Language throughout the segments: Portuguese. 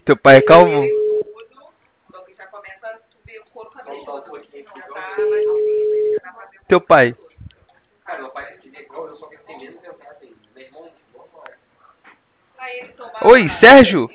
Teu pai é calvo? Teu pai. Oi, Sérgio?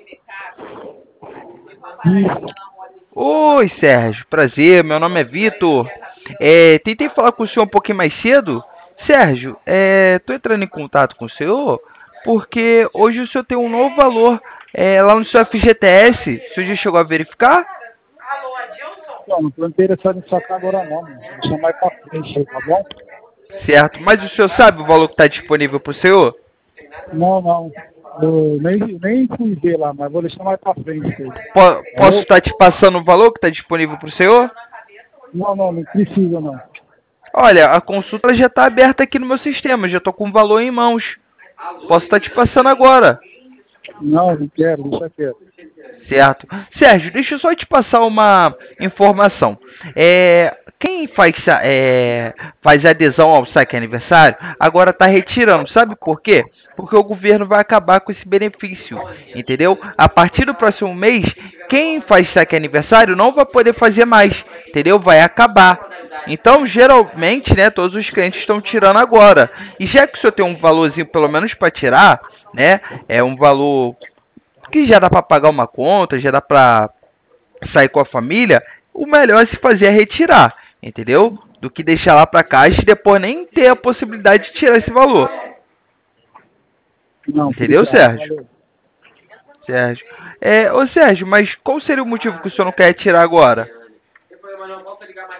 Isso. Oi, Sérgio. Prazer, meu nome é Vitor. Tentei falar com o senhor um pouquinho mais cedo. Sérgio, tô entrando em contato com o senhor porque hoje o senhor tem um novo valor lá no seu FGTS. O senhor já chegou a verificar? Não estou interessado em sacar agora não, mano. Deixa mais pra frente aí, tá bom? Certo. Mas o senhor sabe o valor que está disponível para o senhor? Não, não. Eu nem fui ver lá, mas vou deixar mais pra frente aí. Posso Valeu? estar te passando o valor que está disponível para o senhor? Não, não, não precisa não. Olha, a consulta ela já está aberta aqui no meu sistema. Já estou com o valor em mãos. Posso estar te passando agora. Não, não quero, deixa quieto. Certo. Sérgio, deixa eu só te passar uma informação. Quem faz adesão ao saque aniversário agora está retirando. Sabe por quê? Porque o governo vai acabar com esse benefício, entendeu? A partir do próximo mês, quem faz saque aniversário não vai poder fazer mais, entendeu? Vai acabar. Então, geralmente, né, todos os clientes estão tirando agora. E já que o senhor tem um valorzinho pelo menos para tirar, né, é um valor que já dá para pagar uma conta, já dá para sair com a família, o melhor é se fazer é retirar, entendeu? Do que deixar lá para caixa e depois nem ter a possibilidade de tirar esse valor. Não, Entendeu, obrigado, Sérgio? valeu. Sérgio. Ô Sérgio, mas qual seria o motivo que o senhor não quer tirar agora?